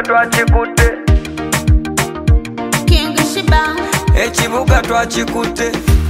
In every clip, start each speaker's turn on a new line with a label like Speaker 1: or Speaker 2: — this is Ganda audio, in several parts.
Speaker 1: twakikutte
Speaker 2: King Shiba
Speaker 1: ekibuga twakikutte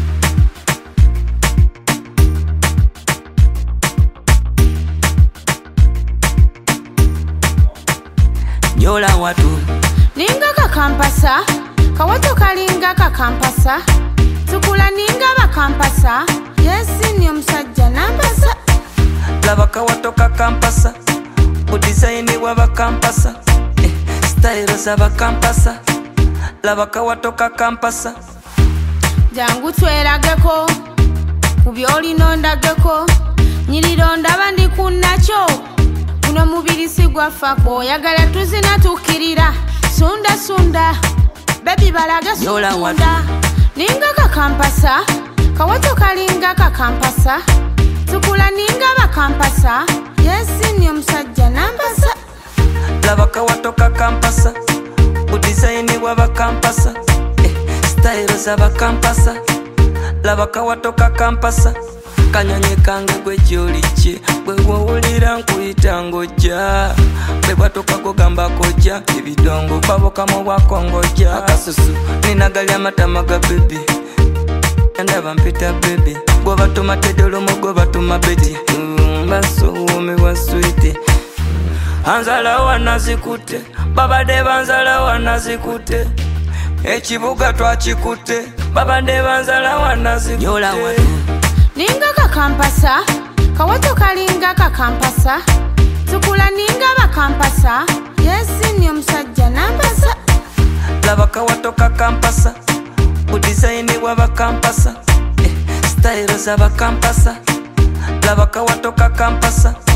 Speaker 1: nyola watu
Speaker 2: ninga kakampasa kawato kalinga kakampasa tukula ninga bakampasa yesi ni omusajja nambasa
Speaker 1: laba kawato kakampasa budizaini wabakampasa style z'abakampasa laba kawato kakampasa
Speaker 2: jangu twerageko kubyolino ndageko nyirironda bandi kunnakyo guno mubiri sigwafa oyagala tuzina tukirira sunda sunda baby balaga sunda ninga kakampasa kawato kalinga kakampasa tukula ninga bakampasa yesi ni omusajja nambasa
Speaker 1: laba kawato kakampasa budizaini wabakampasa style z'abakampasa laba kawato kakampasa kanyonyi kange gwe gy'olikye bwe wowulira nkuyita ng'ojja bwe bwatoka gogamba kojja ebidongo babokamu bwakongojja akasusu ninagalya amatama ga bebi ndaba mpita bebi gwe batuma tedolomo gwe batuma beti basowomewa switi anzala wanazikutte babadde banzala wanazikutte ekibuga twakikutte babadde banzala wanazikutte
Speaker 2: ninga kakampasa kawato kalinga kakampasa tukula ninga bakampasa yesi ni omusajja nambasa
Speaker 1: laba kawato kakampasa budizaini wabakampasa style z'abakampasa laba kawato kakampasa